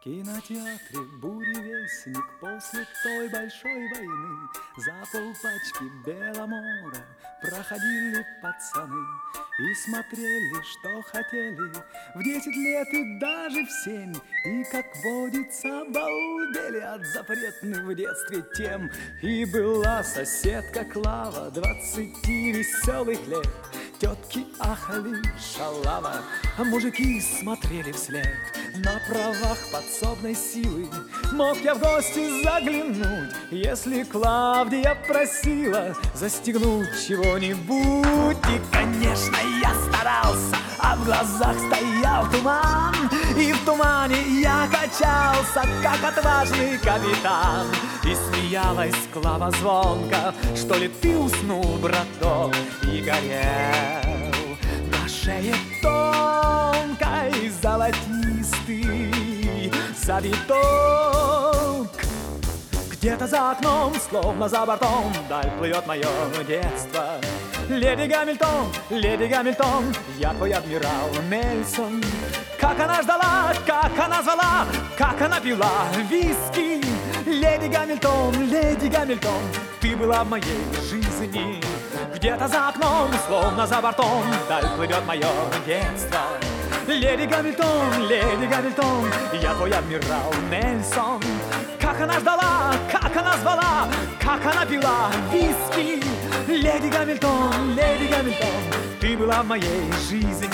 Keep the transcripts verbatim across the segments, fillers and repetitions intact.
кинотеатре буревестник после той большой войны за полпачки Беломора проходили пацаны и смотрели, что хотели в десять лет и даже в семь. И, как водится, обалдели от запретных в детстве тем. И была соседка Клава двадцати веселых лет. Тетки ахали шалава, а мужики смотрели вслед. На правах подсобной силы мог я в гости заглянуть, если Клавдия просила застегнуть чего-нибудь. И, конечно, я старался, а в глазах стоял туман, и в тумане я качался, как отважный капитан. И смеялась Клава звонко: что ли ты уснул, браток? И горел на шее тонкой золотистый завиток. Где-то за окном, словно за бортом, вдаль плывет мое детство. Леди Гамильтон, леди Гамильтон, я твой адмирал Нельсон. Как она ждала, как она звала, как она пила виски. Леди Гамильтон, леди Гамильтон, ты была в моей жизни. Где-то за окном, словно за бортом, вдаль плывет мое детство. Леди Гамильтон, леди Гамильтон, я твой адмирал Нельсон. Как она ждала, как она звала, как она пила виски. Леди Гамильтон, леди Гамильтон, ты была в моей жизни.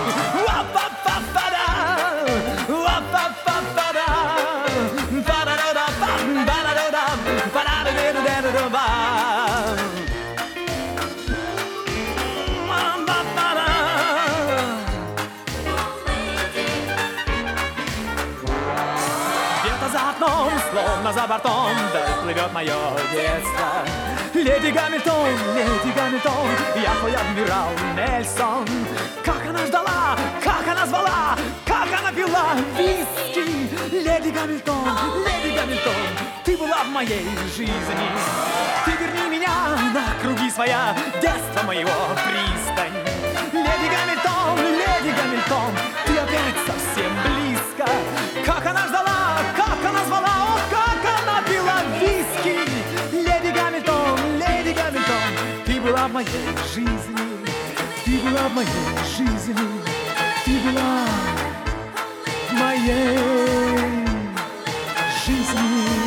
Словно за бортом, да плывет мое детство. Леди Гамильтон, леди Гамильтон, я твой адмирал Нельсон. Как она ждала, как она звала, как она пила виски. Леди Гамильтон, леди Гамильтон, ты была в моей жизни. Ты верни меня на круги своя, детство моего пристань. Леди Гамильтон, леди Гамильтон, ты опять совсем близко. Как она ждала, как она звала, о, как она пила виски. Леди Гамильтон, леди Гамильтон, ты была в моей жизни. Ты была в моей жизни. Ты была в моей жизни.